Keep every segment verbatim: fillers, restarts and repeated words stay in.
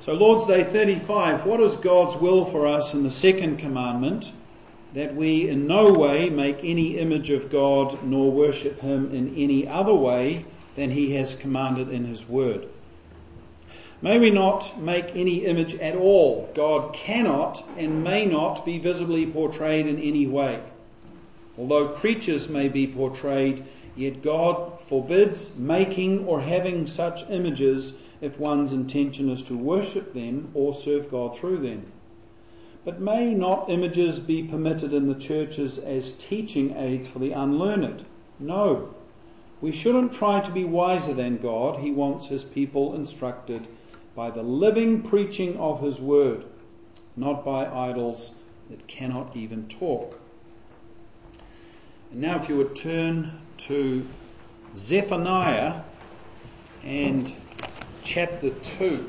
So Lord's Day thirty-five, what is God's will for us in the second commandment? That we in no way make any image of God nor worship him in any other way than he has commanded in his word. May we not make any image at all. God cannot and may not be visibly portrayed in any way. Although creatures may be portrayed, yet God forbids making or having such images if one's intention is to worship them or serve God through them. But may not images be permitted in the churches as teaching aids for the unlearned? No. We shouldn't try to be wiser than God. He wants his people instructed by the living preaching of his word, not by idols that cannot even talk. And now if you would turn to Zephaniah and chapter two,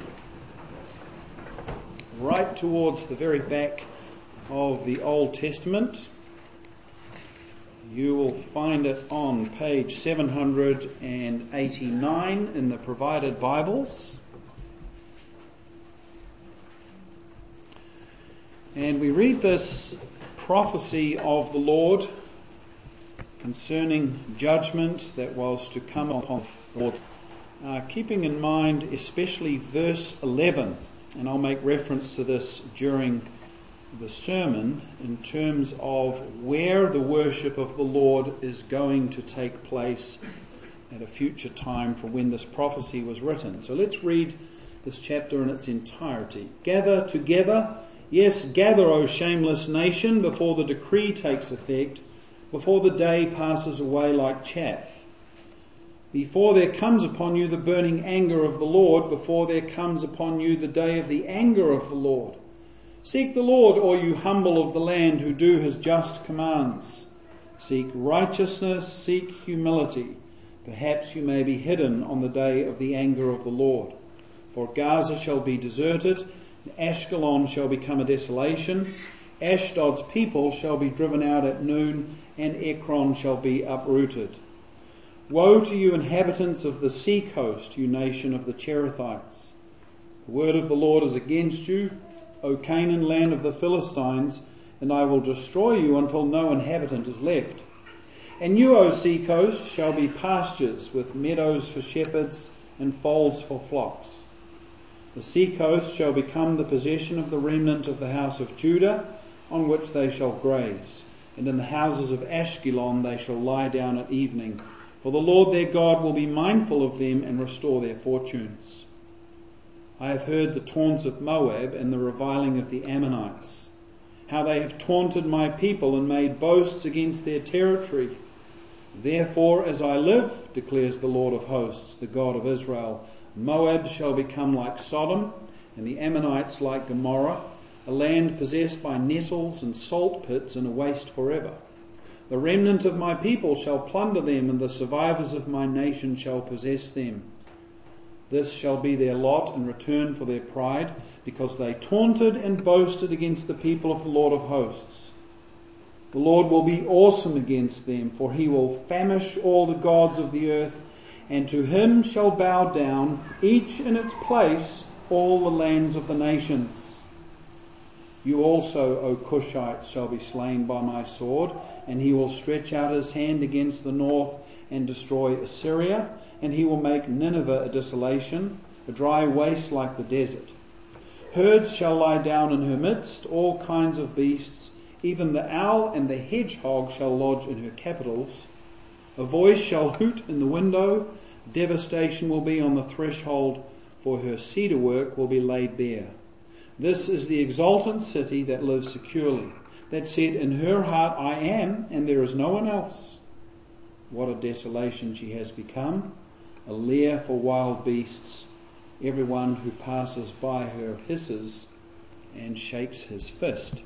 right towards the very back of the Old Testament. You will find it on page seven hundred eighty-nine in the provided Bibles. And we read this prophecy of the Lord concerning judgment that was to come upon the Lord. Uh, keeping in mind especially verse eleven, and I'll make reference to this during the sermon in terms of where the worship of the Lord is going to take place at a future time from when this prophecy was written. So let's read this chapter in its entirety. Gather together, yes, gather, O shameless nation, before the decree takes effect, before the day passes away like chaff. Before there comes upon you the burning anger of the Lord, before there comes upon you the day of the anger of the Lord. Seek the Lord, all you humble of the land who do his just commands. Seek righteousness, seek humility. Perhaps you may be hidden on the day of the anger of the Lord. For Gaza shall be deserted, and Ashkelon shall become a desolation. Ashdod's people shall be driven out at noon, and Ekron shall be uprooted. Woe to you, inhabitants of the sea coast, you nation of the Cherethites. The word of the Lord is against you, O Canaan, land of the Philistines, and I will destroy you until no inhabitant is left. And you, O sea coast, shall be pastures with meadows for shepherds and folds for flocks. The sea coast shall become the possession of the remnant of the house of Judah, on which they shall graze. And in the houses of Ashkelon they shall lie down at evening. For the Lord their God will be mindful of them and restore their fortunes. I have heard the taunts of Moab and the reviling of the Ammonites, how they have taunted my people and made boasts against their territory. Therefore, as I live, declares the Lord of hosts, the God of Israel, Moab shall become like Sodom, and the Ammonites like Gomorrah, a land possessed by nettles and salt pits and a waste forever. The remnant of my people shall plunder them, and the survivors of my nation shall possess them. This shall be their lot in return for their pride, because they taunted and boasted against the people of the Lord of hosts. The Lord will be awesome against them, for he will famish all the gods of the earth, and to him shall bow down, each in its place, all the lands of the nations. You also, O Cushites, shall be slain by my sword, and he will stretch out his hand against the north and destroy Assyria, and he will make Nineveh a desolation, a dry waste like the desert. Herds shall lie down in her midst, all kinds of beasts, even the owl and the hedgehog shall lodge in her capitals. A voice shall hoot in the window, devastation will be on the threshold, for her cedar work will be laid bare. This is the exultant city that lives securely, that said in her heart, I am, and there is no one else. What a desolation she has become, a lair for wild beasts. Everyone who passes by her hisses and shakes his fist.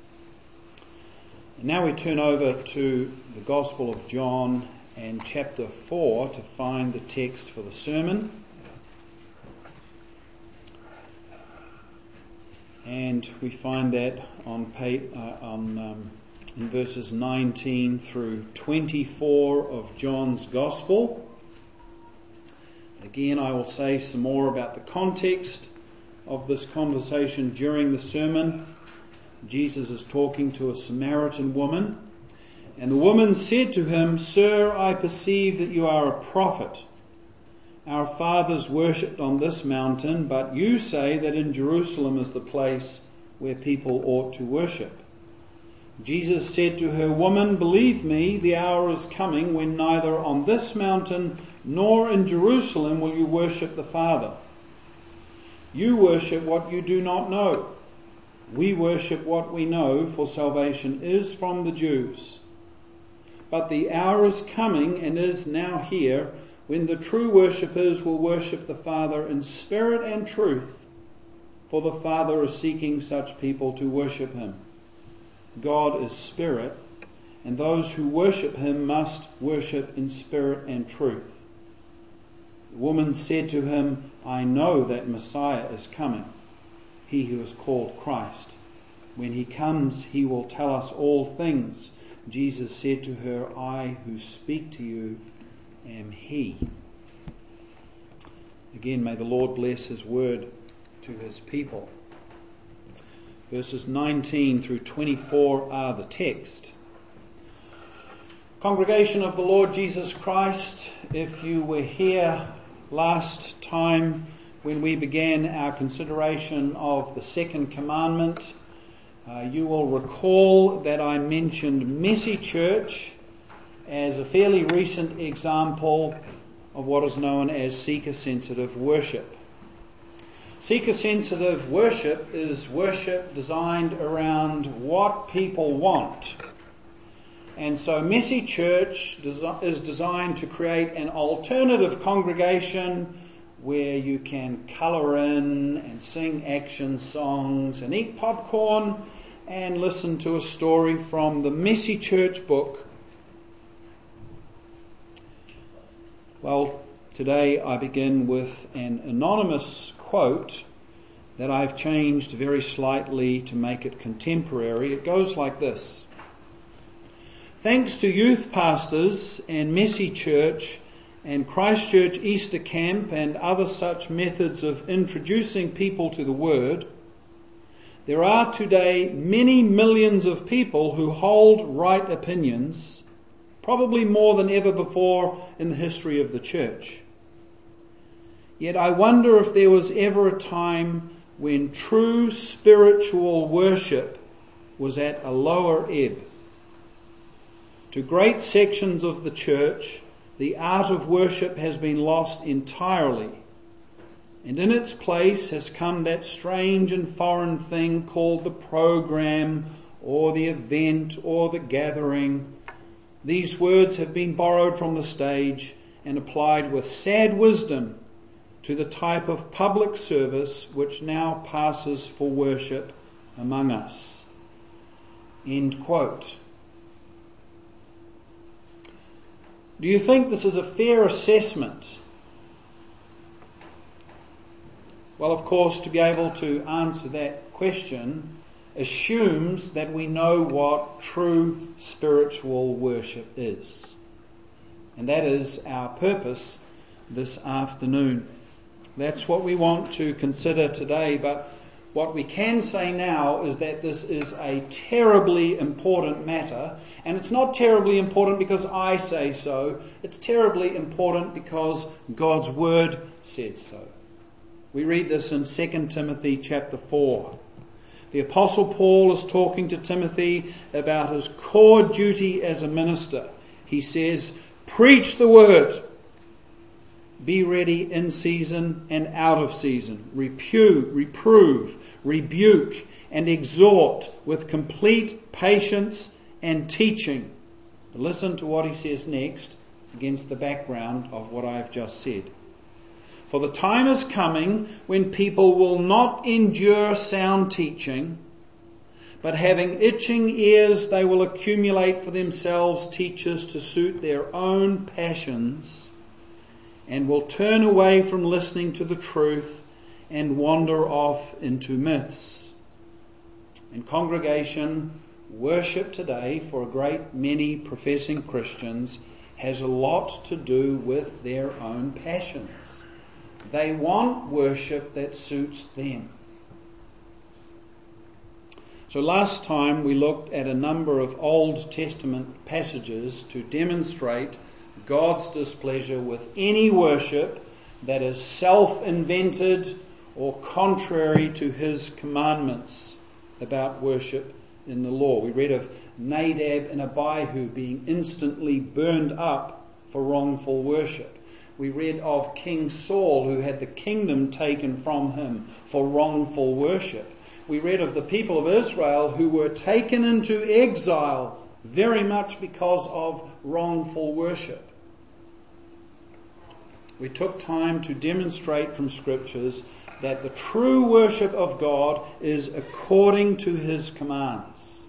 And now we turn over to the Gospel of John and chapter four to find the text for the sermon. And we find that on, page, uh, on um, in verses nineteen through twenty-four of John's Gospel. Again, I will say some more about the context of this conversation during the sermon. Jesus is talking to a Samaritan woman, and the woman said to him, "Sir, I perceive that you are a prophet. Our fathers worshipped on this mountain, but you say that in Jerusalem is the place where people ought to worship." Jesus said to her, "Woman, believe me, the hour is coming when neither on this mountain nor in Jerusalem will you worship the Father. You worship what you do not know. We worship what we know, for salvation is from the Jews. But the hour is coming and is now here when the true worshippers will worship the Father in spirit and truth, for the Father is seeking such people to worship him. God is spirit, and those who worship him must worship in spirit and truth." The woman said to him, "I know that Messiah is coming, he who is called Christ. When he comes, he will tell us all things." Jesus said to her, "I who speak to you am he." Again, may the Lord bless his word to his people. Verses nineteen through twenty-four are the text. Congregation of the Lord Jesus Christ, if you were here last time when we began our consideration of the second commandment, uh, you will recall that I mentioned Messy Church as a fairly recent example of what is known as seeker-sensitive worship. Seeker-sensitive worship is worship designed around what people want. And so Messy Church is designed to create an alternative congregation where you can colour in and sing action songs and eat popcorn and listen to a story from the Messy Church book. Well, today I begin with an anonymous quote that I've changed very slightly to make it contemporary. It goes like this: "Thanks to youth pastors and Messy Church and Christchurch Easter Camp and other such methods of introducing people to the Word, there are today many millions of people who hold right opinions, probably more than ever before in the history of the church. Yet I wonder if there was ever a time when true spiritual worship was at a lower ebb. To great sections of the church, the art of worship has been lost entirely, and in its place has come that strange and foreign thing called the program or the event or the gathering. These words have been borrowed from the stage and applied with sad wisdom to the type of public service which now passes for worship among us." End quote. Do you think this is a fair assessment? Well, of course, to be able to answer that question assumes that we know what true spiritual worship is. And that is our purpose this afternoon. That's what we want to consider today, but what we can say now is that this is a terribly important matter, and it's not terribly important because I say so, it's terribly important because God's Word said so. We read this in Second Timothy chapter four. The Apostle Paul is talking to Timothy about his core duty as a minister. He says, "Preach the Word. Be ready in season and out of season. Repu- reprove, rebuke, and exhort with complete patience and teaching." Listen to what he says next against the background of what I have just said. "For the time is coming when people will not endure sound teaching, but having itching ears they will accumulate for themselves teachers to suit their own passions, and will turn away from listening to the truth and wander off into myths." And congregation, worship today for a great many professing Christians has a lot to do with their own passions. They want worship that suits them. So last time we looked at a number of Old Testament passages to demonstrate God's displeasure with any worship that is self-invented or contrary to his commandments about worship in the law. We read of Nadab and Abihu being instantly burned up for wrongful worship. We read of King Saul, who had the kingdom taken from him for wrongful worship. We read of the people of Israel who were taken into exile very much because of wrongful worship. We took time to demonstrate from Scriptures that the true worship of God is according to his commands.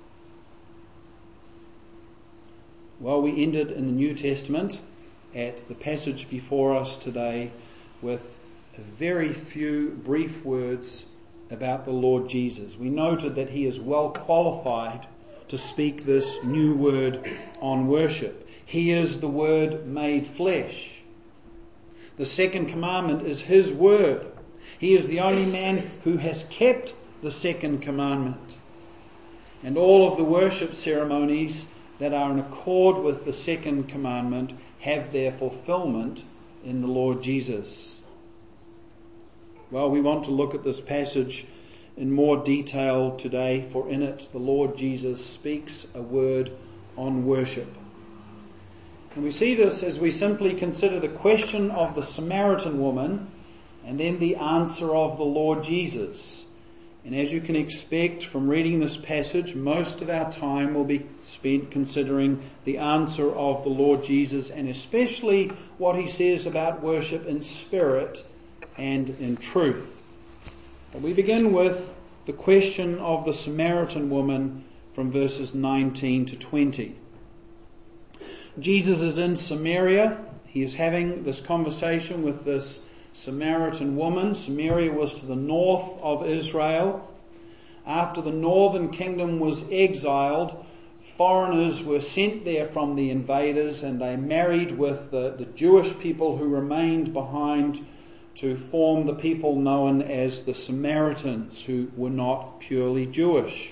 Well, we ended in the New Testament at the passage before us today with a very few brief words about the Lord Jesus. We noted that he is well qualified to speak this new word on worship. He is the Word made flesh. The second commandment is his word. He is the only man who has kept the second commandment. And all of the worship ceremonies that are in accord with the second commandment have their fulfillment in the Lord Jesus. Well, we want to look at this passage in more detail today, for in it the Lord Jesus speaks a word on worship. And we see this as we simply consider the question of the Samaritan woman and then the answer of the Lord Jesus. And as you can expect from reading this passage, most of our time will be spent considering the answer of the Lord Jesus, and especially what he says about worship in spirit and in truth. But we begin with the question of the Samaritan woman from verses nineteen to twenty. Jesus is in Samaria. He is having this conversation with this Samaritan woman. Samaria was to the north of Israel. After the northern kingdom was exiled, foreigners were sent there from the invaders, and they married with the, the Jewish people who remained behind to form the people known as the Samaritans, who were not purely Jewish.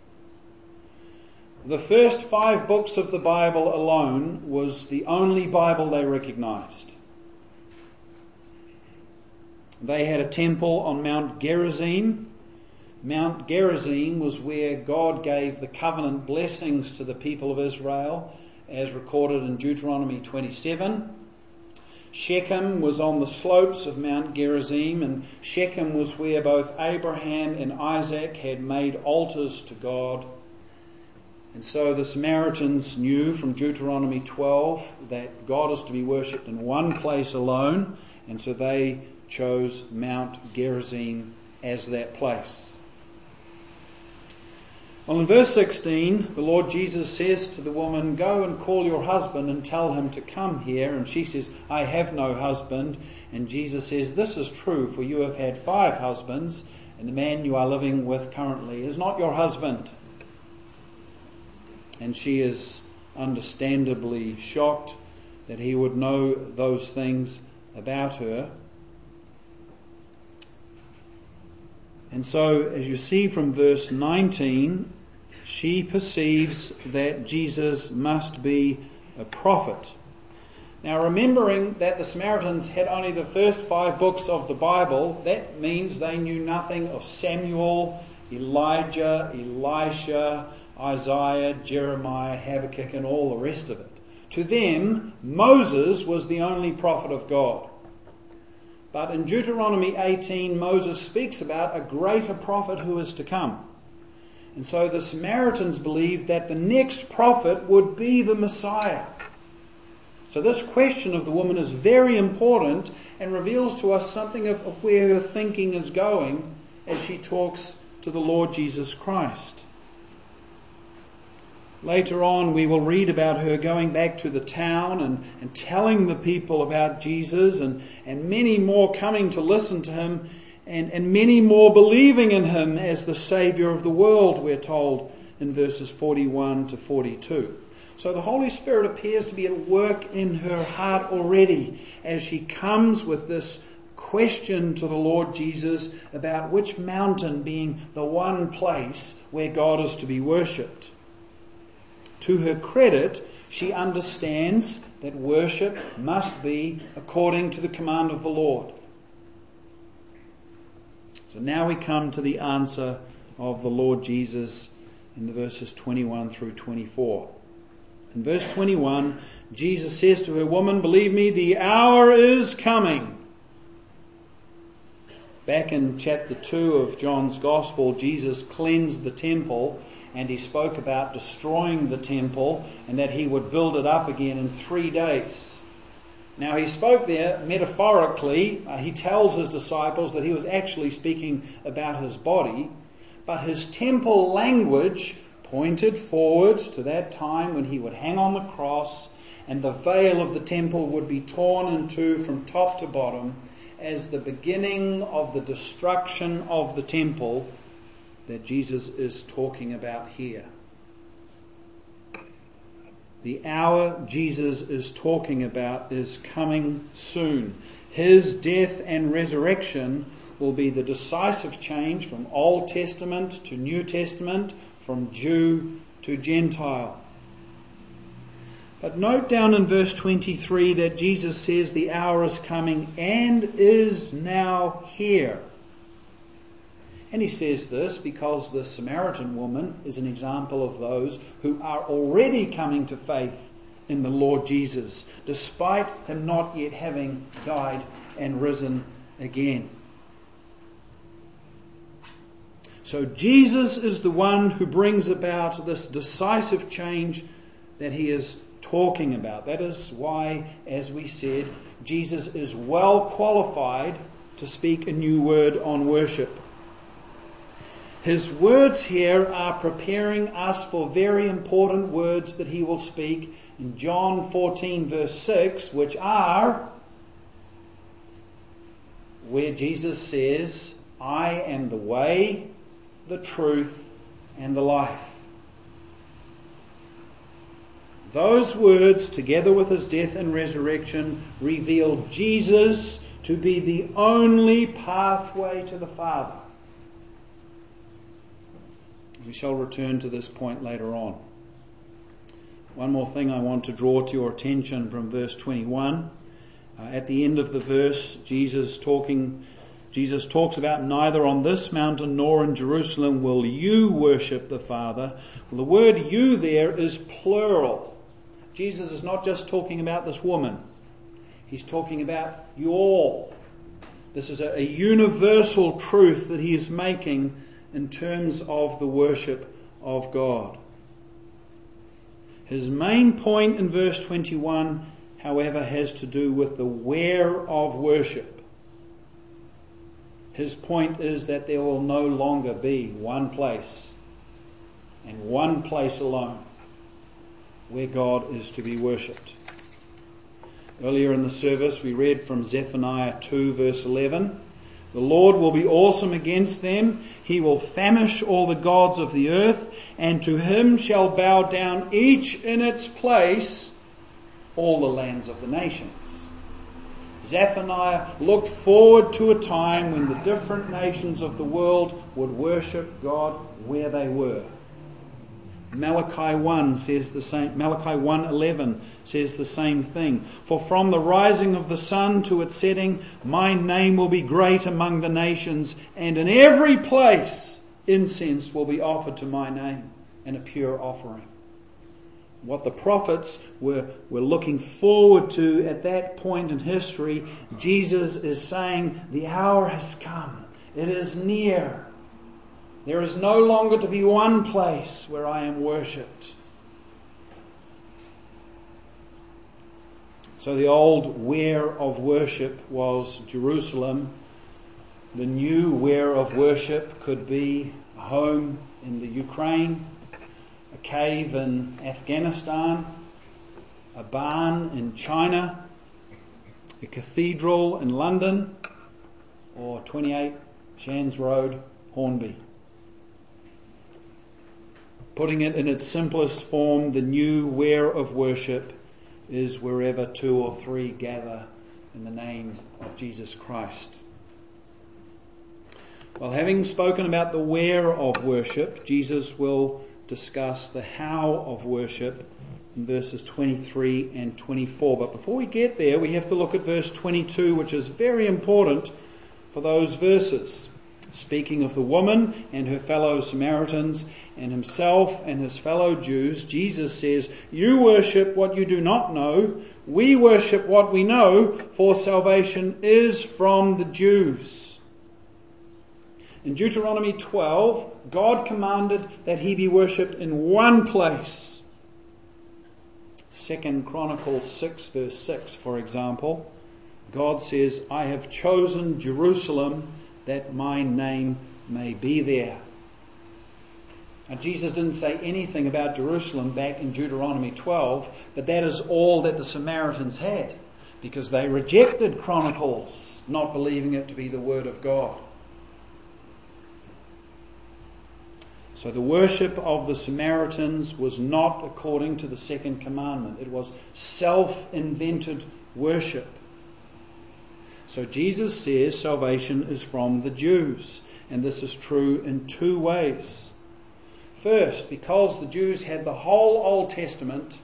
The first five books of the Bible alone was the only Bible they recognized. They had a temple on Mount Gerizim. Mount Gerizim was where God gave the covenant blessings to the people of Israel, as recorded in Deuteronomy twenty-seven. Shechem was on the slopes of Mount Gerizim, and Shechem was where both Abraham and Isaac had made altars to God. And so the Samaritans knew from Deuteronomy twelve that God is to be worshipped in one place alone, and so they chose Mount Gerizim as that place. Well, in verse sixteen, the Lord Jesus says to the woman, "Go and call your husband and tell him to come here." And she says, "I have no husband." And Jesus says, "This is true, for you have had five husbands, and the man you are living with currently is not your husband." And she is understandably shocked that he would know those things about her. And so, as you see from verse nineteen, she perceives that Jesus must be a prophet. Now, remembering that the Samaritans had only the first five books of the Bible, that means they knew nothing of Samuel, Elijah, Elisha, Isaiah, Jeremiah, Habakkuk, and all the rest of it. To them, Moses was the only prophet of God. But in Deuteronomy eighteen, Moses speaks about a greater prophet who is to come. And so the Samaritans believed that the next prophet would be the Messiah. So this question of the woman is very important and reveals to us something of, of where her thinking is going as she talks to the Lord Jesus Christ. Later on, we will read about her going back to the town and, and telling the people about Jesus, and, and many more coming to listen to him, and, and many more believing in him as the Saviour of the world, we're told in verses forty-one to forty-two. So the Holy Spirit appears to be at work in her heart already as she comes with this question to the Lord Jesus about which mountain being the one place where God is to be worshipped. To her credit, she understands that worship must be according to the command of the Lord. So now we come to the answer of the Lord Jesus in the verses twenty-one through twenty-four. In verse twenty-one, Jesus says to her, "Woman, believe me, the hour is coming." Back in chapter two of John's Gospel, Jesus cleansed the temple and he spoke about destroying the temple and that he would build it up again in three days. Now he spoke there metaphorically. Uh, he tells his disciples that he was actually speaking about his body, but his temple language pointed forwards to that time when he would hang on the cross and the veil of the temple would be torn in two from top to bottom as the beginning of the destruction of the temple that Jesus is talking about here. The hour Jesus is talking about is coming soon. His death and resurrection will be the decisive change from Old Testament to New Testament, from Jew to Gentile. But note down in verse twenty-three that Jesus says the hour is coming and is now here. And he says this because the Samaritan woman is an example of those who are already coming to faith in the Lord Jesus, despite him not yet having died and risen again. So Jesus is the one who brings about this decisive change that he is talking about. That is why, as we said, Jesus is well qualified to speak a new word on worship. His words here are preparing us for very important words that he will speak in John fourteen verse six, which are where Jesus says, "I am the way, the truth, and the life." Those words, together with his death and resurrection, reveal Jesus to be the only pathway to the Father. We shall return to this point later on. One more thing I want to draw to your attention from verse twenty-one. Uh, at the end of the verse, Jesus talking, Jesus talks about neither on this mountain nor in Jerusalem will you worship the Father. Well, the word you there is plural. Jesus is not just talking about this woman. He's talking about you all. This is a, a universal truth that he is making in terms of the worship of God. His main point in verse twenty-one, however, has to do with the where of worship. His point is that there will no longer be one place and one place alone where God is to be worshipped. Earlier in the service we read from Zephaniah two verse eleven. The Lord will be awesome against them. He will famish all the gods of the earth, and to him shall bow down each in its place all the lands of the nations. Zephaniah looked forward to a time when the different nations of the world would worship God where they were. Malachi one says the same. Malachi one eleven says the same thing. For from the rising of the sun to its setting, my name will be great among the nations, and in every place incense will be offered to my name, and a pure offering. What the prophets were, were looking forward to at that point in history, Jesus is saying, the hour has come. It is near. There is no longer to be one place where I am worshipped. So the old where of worship was Jerusalem. The new where of worship could be a home in the Ukraine, a cave in Afghanistan, a barn in China, a cathedral in London, or twenty-eight Shands Road, Hornby. Putting it in its simplest form, the new where of worship is wherever two or three gather in the name of Jesus Christ. Well, having spoken about the where of worship, Jesus will discuss the how of worship in verses twenty-three and twenty-four. But before we get there, we have to look at verse twenty-two, which is very important for those verses. Speaking of the woman and her fellow Samaritans and himself and his fellow Jews, Jesus says, "You worship what you do not know. We worship what we know, for salvation is from the Jews." In Deuteronomy twelve, God commanded that he be worshipped in one place. Second Chronicles six verse six, for example, God says, "I have chosen Jerusalem that my name may be there." Now, Jesus didn't say anything about Jerusalem back in Deuteronomy twelve, but that is all that the Samaritans had, because they rejected Chronicles, not believing it to be the Word of God. So the worship of the Samaritans was not according to the second commandment. It was self-invented worship. So Jesus says salvation is from the Jews, and this is true in two ways. First, because the Jews had the whole Old Testament,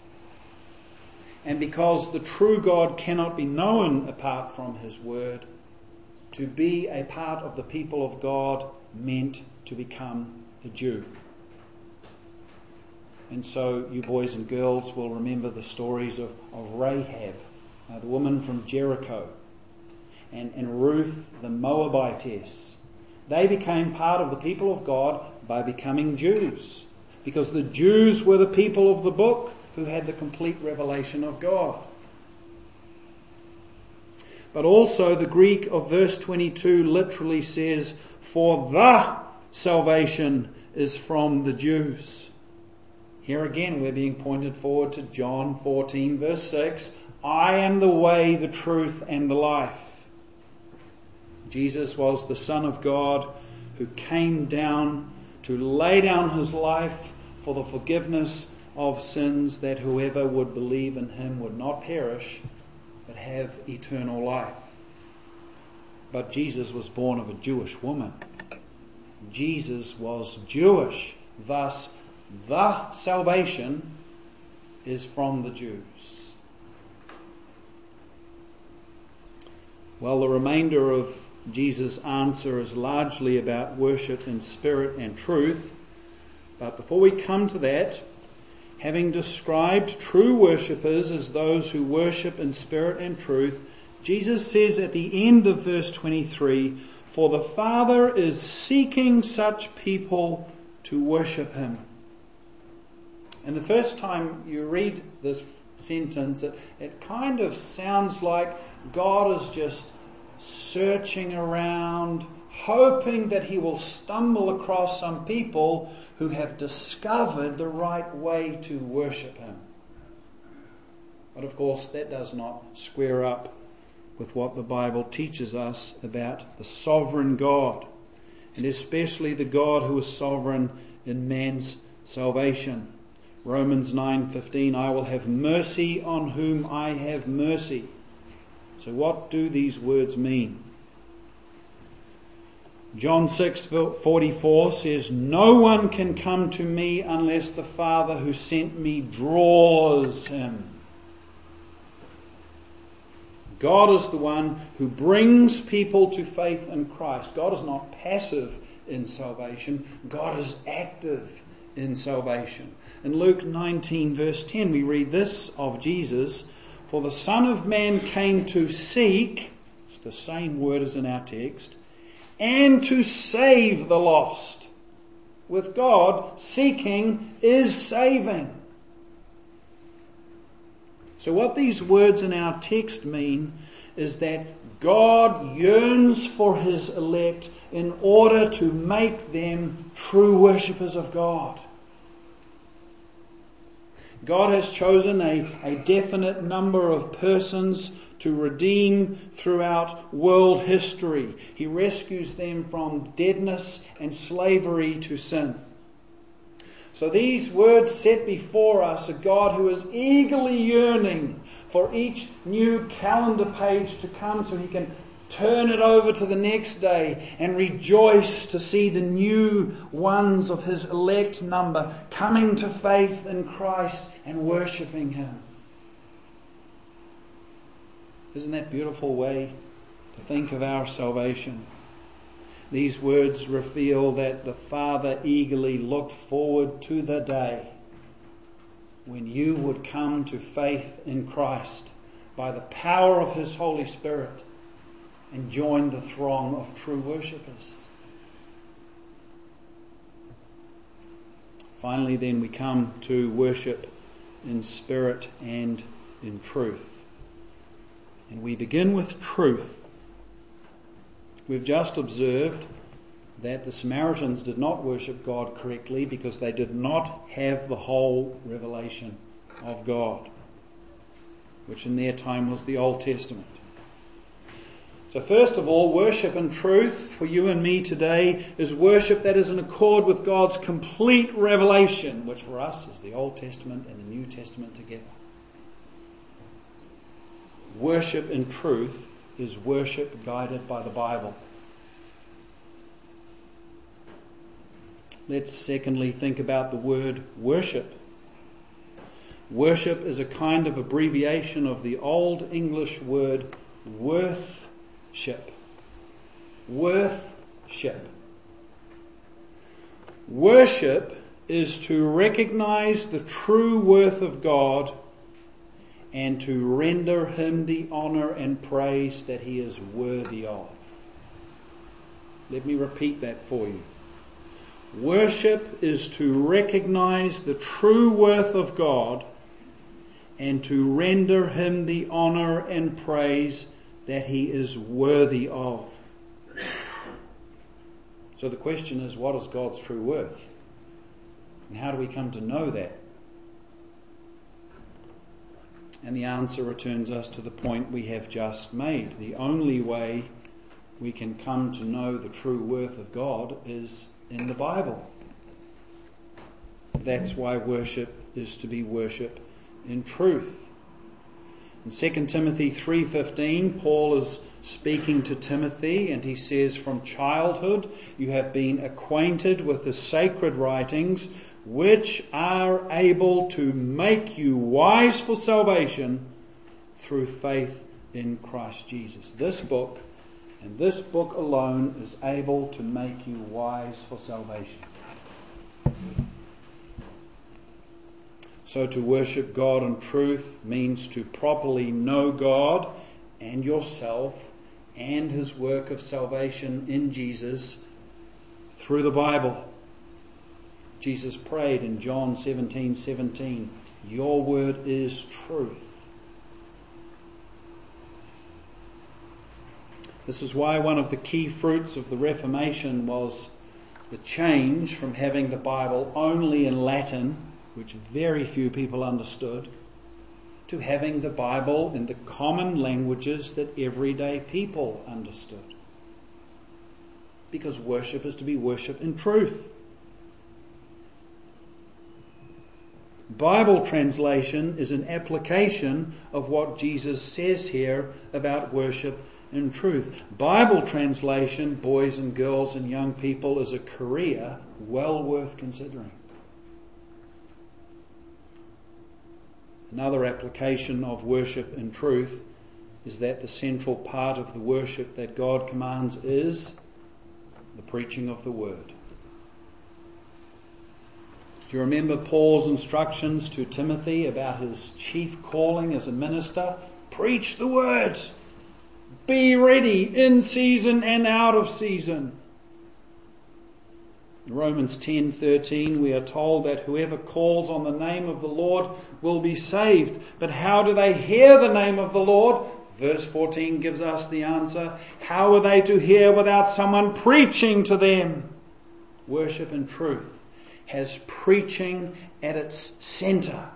and because the true God cannot be known apart from his word, to be a part of the people of God meant to become a Jew. And so you boys and girls will remember the stories of, of Rahab, uh, the woman from Jericho, and, and Ruth the Moabitess. They became part of the people of God by becoming Jews, because the Jews were the people of the book who had the complete revelation of God. But also the Greek of verse twenty-two literally says, "For the salvation is from the Jews." Here again we're being pointed forward to John fourteen verse six. "I am the way, the truth and the life." Jesus was the Son of God who came down to lay down his life for the forgiveness of sins, that whoever would believe in him would not perish but have eternal life. But Jesus was born of a Jewish woman. Jesus was Jewish. Thus, the salvation is from the Jews. Well, the remainder of Jesus' answer is largely about worship in spirit and truth. But before we come to that, having described true worshippers as those who worship in spirit and truth, Jesus says at the end of verse twenty-three, "For the Father is seeking such people to worship him." And the first time you read this sentence, it, it kind of sounds like God is just searching around, hoping that he will stumble across some people who have discovered the right way to worship him. But of course, that does not square up with what the Bible teaches us about the sovereign God, and especially the God who is sovereign in man's salvation. Romans nine fifteen, "I will have mercy on whom I have mercy." So what do these words mean? John six forty-four says, "No one can come to me unless the Father who sent me draws him." God is the one who brings people to faith in Christ. God is not passive in salvation. God is active in salvation. In Luke nineteen verse ten we read this of Jesus, "For the Son of Man came to seek," it's the same word as in our text, "and to save the lost." With God, seeking is saving. So what these words in our text mean is that God yearns for his elect in order to make them true worshippers of God. God has chosen a, a definite number of persons to redeem throughout world history. He rescues them from deadness and slavery to sin. So these words set before us a God who is eagerly yearning for each new calendar page to come so he can turn it over to the next day and rejoice to see the new ones of His elect number coming to faith in Christ and worshipping Him. Isn't that a beautiful way to think of our salvation? These words reveal that the Father eagerly looked forward to the day when you would come to faith in Christ by the power of His Holy Spirit and join the throng of true worshippers. Finally, then, we come to worship in spirit and in truth. And we begin with truth. We've just observed that the Samaritans did not worship God correctly because they did not have the whole revelation of God, which in their time was the Old Testament. So first of all, worship in truth for you and me today is worship that is in accord with God's complete revelation, which for us is the Old Testament and the New Testament together. Worship in truth is worship guided by the Bible. Let's secondly think about the word worship. Worship is a kind of abbreviation of the Old English word worthship. Worthship. Worship is to recognize the true worth of God and to render Him the honour and praise that He is worthy of. Let me repeat that for you. Worship is to recognize the true worth of God and to render Him the honour and praise that He is worthy of. So the question is, what is God's true worth? And how do we come to know that? And the answer returns us to the point we have just made. The only way we can come to know the true worth of God is in the Bible. That's why worship is to be worship in truth. In Second Timothy three fifteen, Paul is speaking to Timothy and he says, from childhood you have been acquainted with the sacred writings which are able to make you wise for salvation through faith in Christ Jesus. This book, and this book alone, is able to make you wise for salvation. So to worship God in truth means to properly know God and yourself and His work of salvation in Jesus through the Bible. Jesus prayed in John seventeen seventeen, your word is truth. This is why one of the key fruits of the Reformation was the change from having the Bible only in Latin, which very few people understood, to having the Bible in the common languages that everyday people understood. Because worship is to be worship in truth. Bible translation is an application of what Jesus says here about worship in truth. Bible translation, boys and girls and young people, is a career well worth considering. Another application of worship in truth is that the central part of the worship that God commands is the preaching of the Word. Do you remember Paul's instructions to Timothy about his chief calling as a minister? Preach the Word. Be ready in season and out of season. In Romans ten thirteen, we are told that whoever calls on the name of the Lord will be saved. But how do they hear the name of the Lord? Verse fourteen gives us the answer. How are they to hear without someone preaching to them? Worship in truth has preaching at its centre.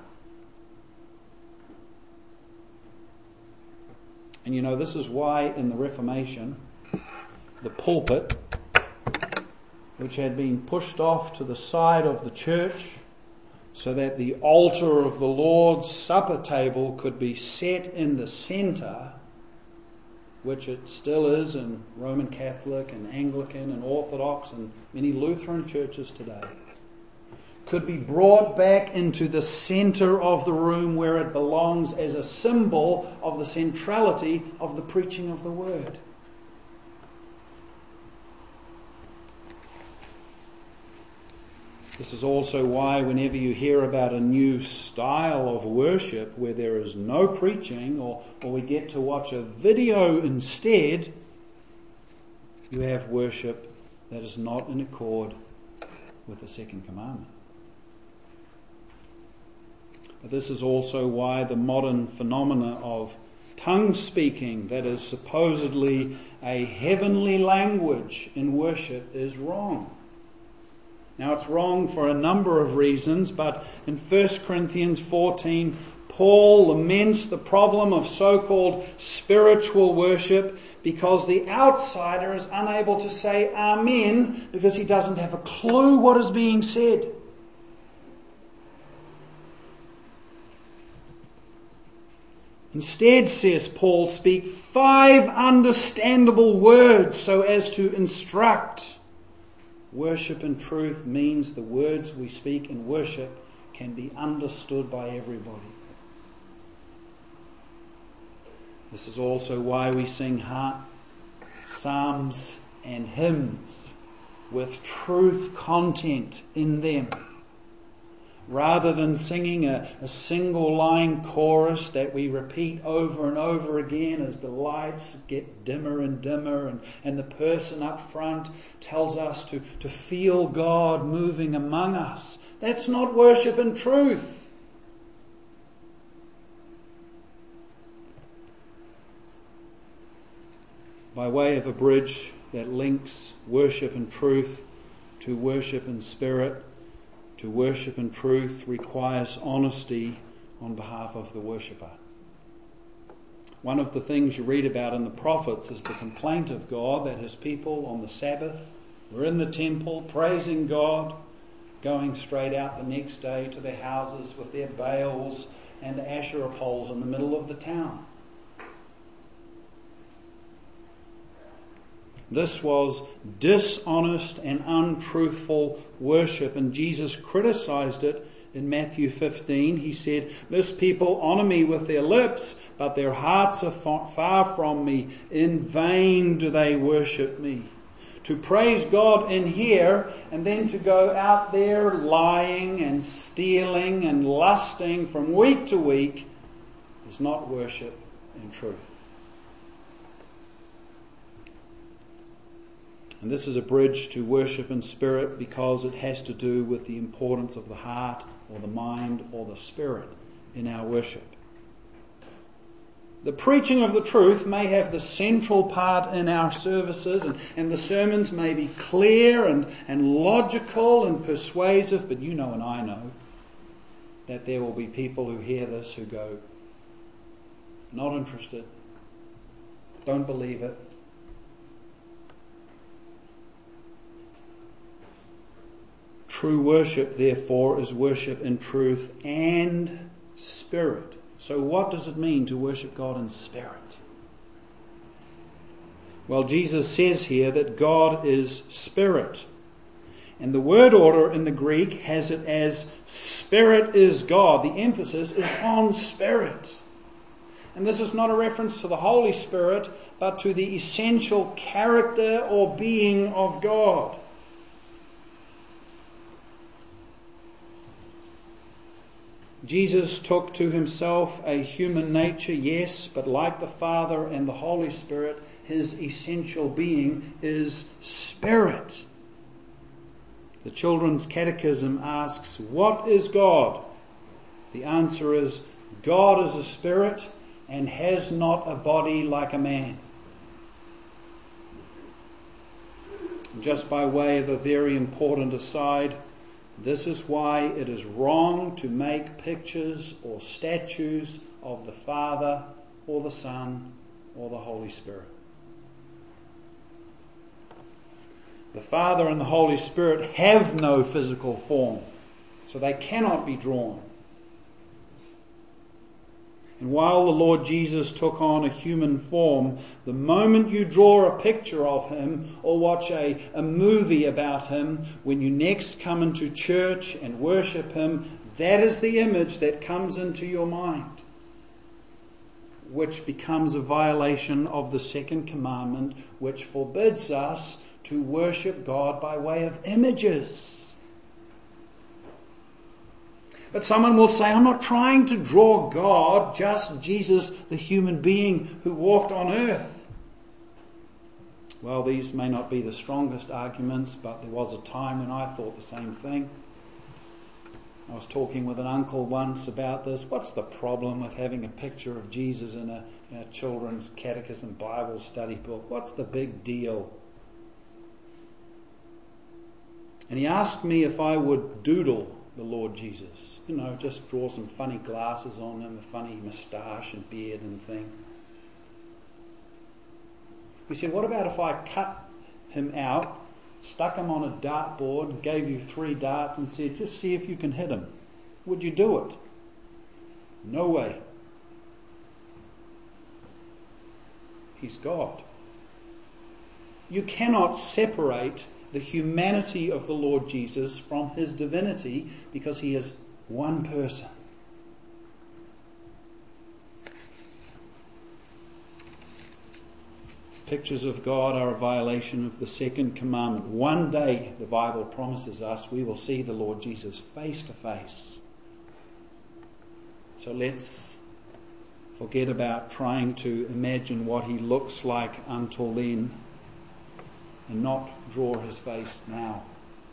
And you know, this is why in the Reformation, the pulpit, which had been pushed off to the side of the church so that the altar of the Lord's Supper table could be set in the centre, which it still is in Roman Catholic and Anglican and Orthodox and many Lutheran churches today, could be brought back into the center of the room where it belongs as a symbol of the centrality of the preaching of the Word. This is also why whenever you hear about a new style of worship where there is no preaching, or, or we get to watch a video instead, you have worship that is not in accord with the second commandment. But this is also why the modern phenomena of tongue speaking, that is supposedly a heavenly language in worship, is wrong. Now, it's wrong for a number of reasons, but in First Corinthians fourteen, Paul laments the problem of so-called spiritual worship because the outsider is unable to say Amen because he doesn't have a clue what is being said. Instead, says Paul, speak five understandable words so as to instruct. Worship in truth means the words we speak in worship can be understood by everybody. This is also why we sing heart, psalms and hymns with truth content in them, rather than singing a, a single line chorus that we repeat over and over again as the lights get dimmer and dimmer and, and the person up front tells us to, to feel God moving among us. That's not worship in truth. By way of a bridge that links worship in truth to worship in spirit, to worship in truth requires honesty on behalf of the worshipper. One of the things you read about in the prophets is the complaint of God that his people on the Sabbath were in the temple praising God, going straight out the next day to their houses with their Baals and the Asherah poles in the middle of the town. This was dishonest and untruthful worship, and Jesus criticized it in Matthew fifteen. He said, "This people honor me with their lips, but their hearts are far from me. In vain do they worship me." To praise God in here and then to go out there lying and stealing and lusting from week to week is not worship in truth. And this is a bridge to worship in spirit because it has to do with the importance of the heart or the mind or the spirit in our worship. The preaching of the truth may have the central part in our services, and, and the sermons may be clear and, and logical and persuasive, but you know and I know that there will be people who hear this who go, not interested, don't believe it. True worship, therefore, is worship in truth and spirit. So what does it mean to worship God in spirit? Well, Jesus says here that God is spirit. And the word order in the Greek has it as spirit is God. The emphasis is on spirit. And this is not a reference to the Holy Spirit, but to the essential character or being of God. Jesus took to himself a human nature, yes, but like the Father and the Holy Spirit, his essential being is spirit. The Children's Catechism asks, what is God? The answer is, God is a spirit and has not a body like a man. Just by way of a very important aside, this is why it is wrong to make pictures or statues of the Father or the Son or the Holy Spirit. The Father and the Holy Spirit have no physical form, so they cannot be drawn. And while the Lord Jesus took on a human form, the moment you draw a picture of him or watch a, a movie about him, when you next come into church and worship him, that is the image that comes into your mind, which becomes a violation of the second commandment, which forbids us to worship God by way of images. But someone will say, I'm not trying to draw God, just Jesus, the human being who walked on earth. Well, these may not be the strongest arguments, but there was a time when I thought the same thing. I was talking with an uncle once about this. What's the problem with having a picture of Jesus in a, in a children's catechism Bible study book? What's the big deal? And he asked me if I would doodle the Lord Jesus. You know, just draw some funny glasses on him, a funny moustache and beard and thing. He said, what about if I cut him out, stuck him on a dartboard, gave you three darts and said, just see if you can hit him? Would you do it? No way. He's God. You cannot separate the humanity of the Lord Jesus from his divinity, because he is one person. Pictures of God are a violation of the second commandment. One day, the Bible promises us, we will see the Lord Jesus face to face. So let's forget about trying to imagine what he looks like until then, and not draw his face now.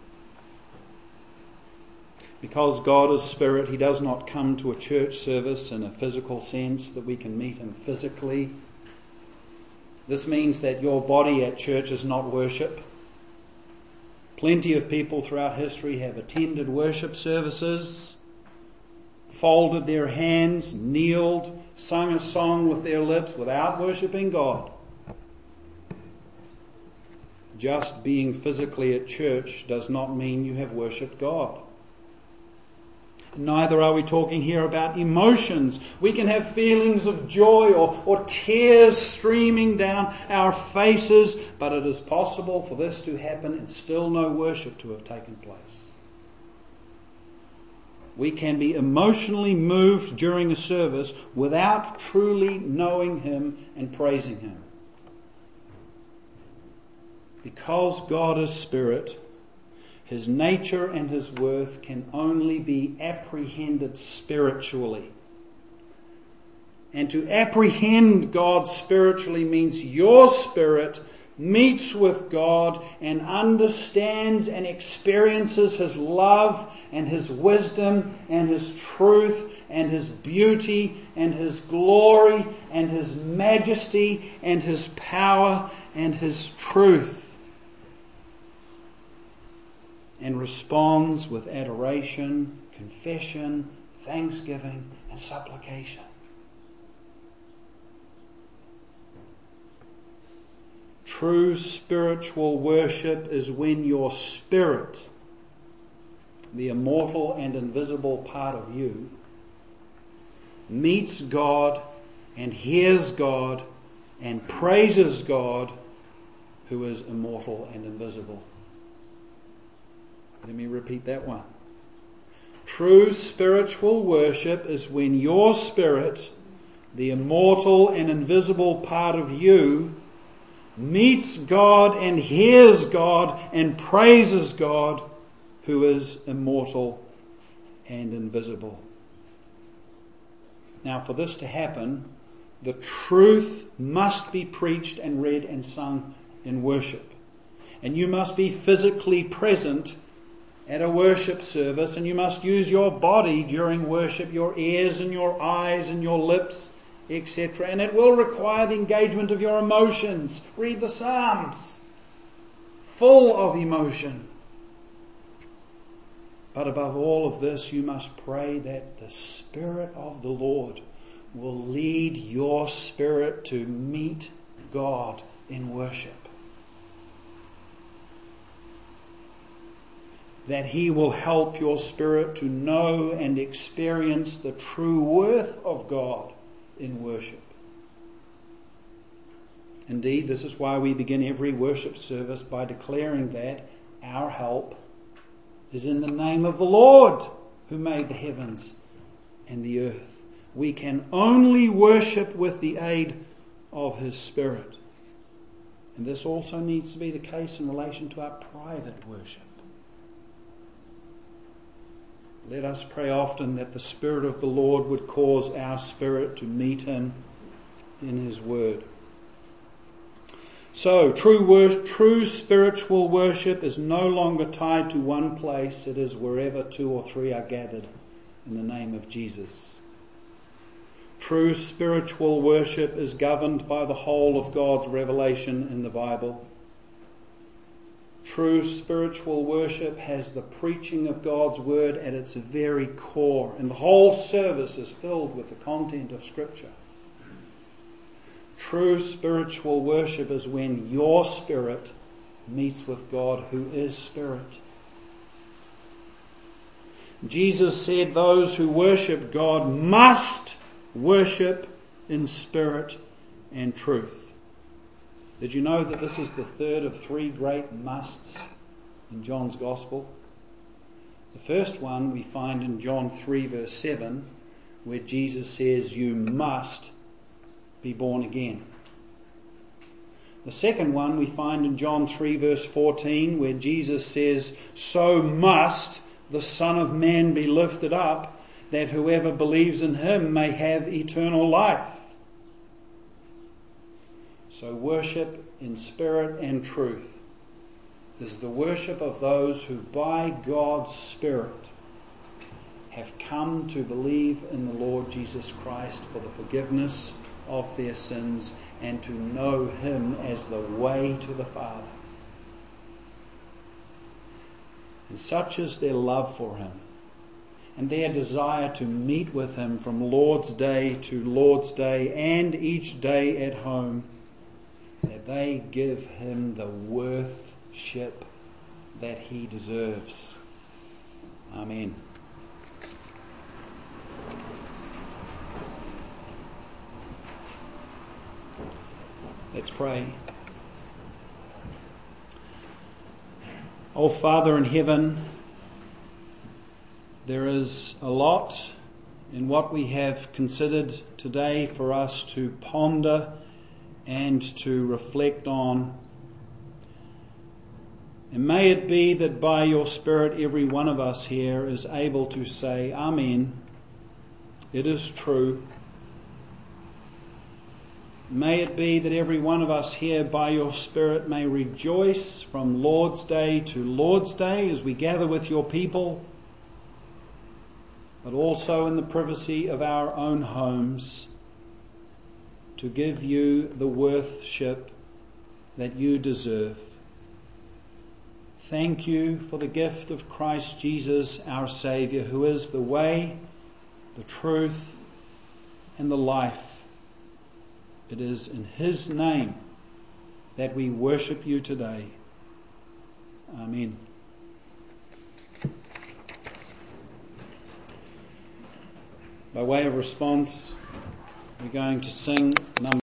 Because God is spirit, he does not come to a church service in a physical sense that we can meet him physically. This means that your body at church is not worship. Plenty of people throughout history have attended worship services, folded their hands, kneeled, sung a song with their lips without worshipping God. Just being physically at church does not mean you have worshipped God. Neither are we talking here about emotions. We can have feelings of joy or, or tears streaming down our faces, but it is possible for this to happen and still no worship to have taken place. We can be emotionally moved during a service without truly knowing him and praising him. Because God is spirit, his nature and his worth can only be apprehended spiritually. And to apprehend God spiritually means your spirit meets with God and understands and experiences his love and his wisdom and his truth and his beauty and his glory and his majesty and his power and his truth, and responds with adoration, confession, thanksgiving, and supplication. True spiritual worship is when your spirit, the immortal and invisible part of you, meets God and hears God and praises God who is immortal and invisible. Let me repeat that one. True spiritual worship is when your spirit, the immortal and invisible part of you, meets God and hears God and praises God who is immortal and invisible. Now, for this to happen, the truth must be preached and read and sung in worship. And you must be physically present at a worship service, and you must use your body during worship, your ears and your eyes and your lips, et cetera. And it will require the engagement of your emotions. Read the Psalms, full of emotion. But above all of this, you must pray that the Spirit of the Lord will lead your spirit to meet God in worship. That he will help your spirit to know and experience the true worth of God in worship. Indeed, this is why we begin every worship service by declaring that our help is in the name of the Lord who made the heavens and the earth. We can only worship with the aid of His Spirit. And this also needs to be the case in relation to our private worship. Let us pray often that the Spirit of the Lord would cause our spirit to meet Him in His Word. So, true wor- true spiritual worship is no longer tied to one place. It is wherever two or three are gathered in the name of Jesus. True spiritual worship is governed by the whole of God's revelation in the Bible. True spiritual worship has the preaching of God's Word at its very core, and the whole service is filled with the content of Scripture. True spiritual worship is when your spirit meets with God, who is Spirit. Jesus said those who worship God must worship in spirit and truth. Did you know that this is the third of three great musts in John's Gospel? The first one we find in John three verse seven, where Jesus says you must be born again. The second one we find in John three verse fourteen, where Jesus says, so must the Son of Man be lifted up, that whoever believes in Him may have eternal life. So worship in spirit and truth is the worship of those who by God's Spirit have come to believe in the Lord Jesus Christ for the forgiveness of their sins and to know Him as the way to the Father. And such is their love for Him and their desire to meet with Him from Lord's Day to Lord's Day and each day at home, that they give Him the worship that He deserves. Amen. Let's pray. Oh, Father in heaven, there is a lot in what we have considered today for us to ponder and to reflect on. And may it be that by your Spirit every one of us here is able to say, Amen, it is true. May it be that every one of us here by your Spirit may rejoice from Lord's Day to Lord's Day as we gather with your people, but also in the privacy of our own homes to give you the worship that you deserve. Thank you for the gift of Christ Jesus, our Saviour, who is the way, the truth, and the life. It is in His name that we worship you today. Amen. By way of response, we're going to sing number